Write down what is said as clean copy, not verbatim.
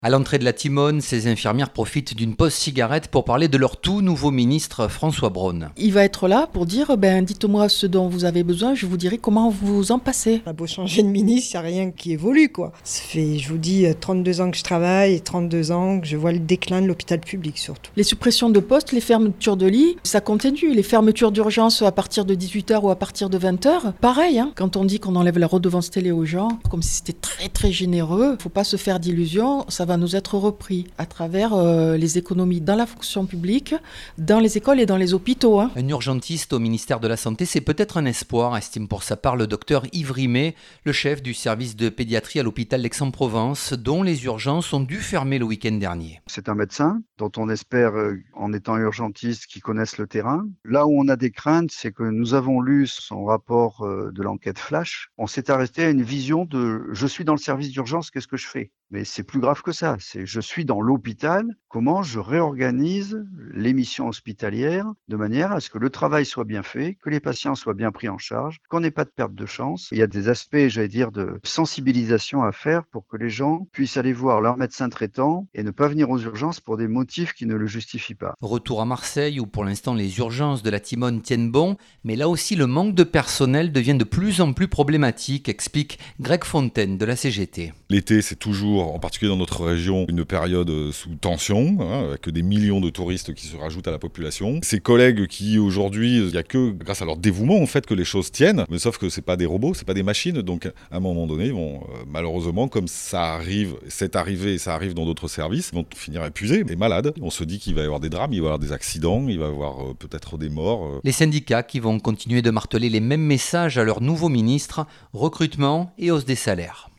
À l'entrée de la Timone, ces infirmières profitent d'une pause cigarette pour parler de leur tout nouveau ministre François Braun. Il va être là pour dire dites-moi ce dont vous avez besoin, je vous dirai comment vous en passez. On a beau changer de ministre, il n'y a rien qui évolue, quoi. Ça fait, je vous dis, 32 ans que je travaille et 32 ans que je vois le déclin de l'hôpital public surtout. Les suppressions de postes, les fermetures de lits, ça continue. Les fermetures d'urgence à partir de 18h ou à partir de 20h, pareil. Quand on dit qu'on enlève la redevance télé aux gens, comme si c'était très très généreux, il ne faut pas se faire d'illusions, ça va nous être repris à travers les économies dans la fonction publique, dans les écoles et dans les hôpitaux. Un urgentiste au ministère de la Santé, c'est peut-être un espoir, estime pour sa part le docteur Yves Rimet, le chef du service de pédiatrie à l'hôpital d'Aix-en-Provence, dont les urgences ont dû fermer le week-end dernier. C'est un médecin dont on espère, en étant urgentiste, qu'il connaisse le terrain. Là où on a des craintes, c'est que nous avons lu son rapport de l'enquête Flash. On s'est arrêté à une vision de « je suis dans le service d'urgence, qu'est-ce que je fais ?» Mais c'est plus grave que ça. C'est « je suis dans l'hôpital, comment je réorganise les missions hospitalières de manière à ce que le travail soit bien fait, que les patients soient bien pris en charge, qu'on n'ait pas de perte de chance. » Il y a des aspects, j'allais dire, de sensibilisation à faire pour que les gens puissent aller voir leur médecin traitant et ne pas venir aux urgences pour des motifs qui ne le justifient pas. Retour à Marseille où pour l'instant les urgences de la Timone tiennent bon, mais là aussi le manque de personnel devient de plus en plus problématique, explique Greg Fontaine de la CGT. L'été, c'est toujours, en particulier dans notre région, une période sous tension, avec des millions de touristes qui se rajoutent à la population. Ces collègues qui, aujourd'hui, il n'y a que grâce à leur dévouement, en fait, que les choses tiennent, mais sauf que c'est pas des robots, c'est pas des machines, donc à un moment donné, ils vont, malheureusement, comme ça arrive, c'est arrivé et ça arrive dans d'autres services, ils vont finir épuisés et malades. On se dit qu'il va y avoir des drames, il va y avoir des accidents, il va y avoir peut-être des morts. Les syndicats qui vont continuer de marteler les mêmes messages à leur nouveau ministre, recrutement et hausse des salaires.